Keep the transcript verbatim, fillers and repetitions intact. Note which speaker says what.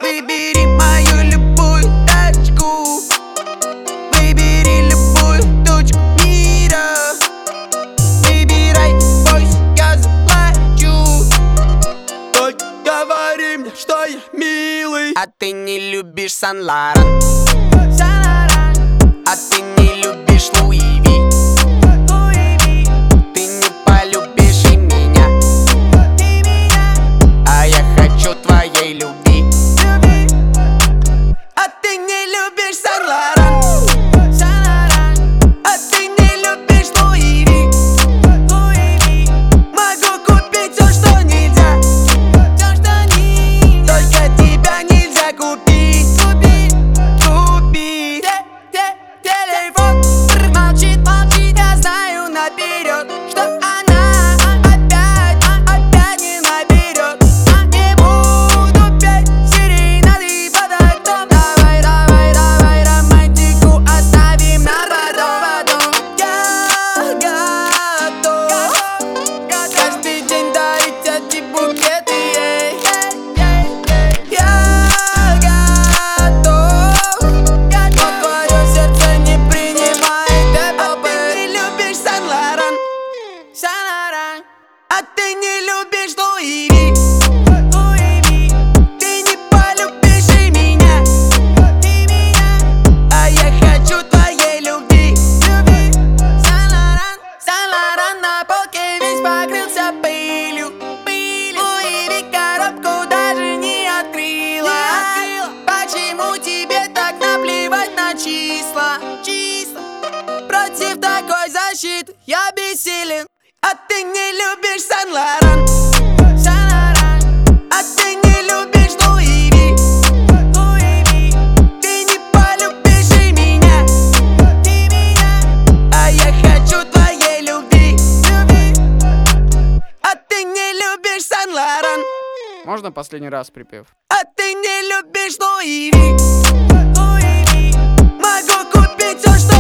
Speaker 1: Выбери мою любую тачку, выбери любую точку мира. Выбирай, бойся, я заплачу. Только говори мне, что я милый. А ты не любишь Сан-Лоран, а ты не любишь Луи Ви. Ты не полюбишь и меня, а я хочу твоей любви. А ты не любишь Сан-Лоран, а ты не любишь Луи Ви. Могу купить все, что нельзя, только тебя нельзя купить. Купить телефон молчит, молчит, я знаю наперед, что она опять, опять не наберет. Не буду петь серенады под окном. Давай, давай, давай, романтику оставим на потом. Я готов каждый день дарить эти букеты. Я готов, но твое сердце не принимает ЭПП. А ты не любишь Сан-Лоран, Сан-Лоран, а ты не любишь Луи Ви. Ты не полюбишь и меня, а я хочу твоей любви. Сан-Лоран, Сан-Лоран на полке весь покрылся пылью. Луи Ви коробку даже не открыла. Почему тебе так наплевать на числа? Числа. Против такой защиты я бессилен. А ты не любишь Сан-Лоран, Сан-Лоран, а ты не любишь Луи Ви. Ты не полюбишь и меня, а я хочу твоей любви. А ты не любишь Сан-Лоран,
Speaker 2: Можно последний раз припев?
Speaker 1: а ты не любишь Луи Ви. Могу купить все, что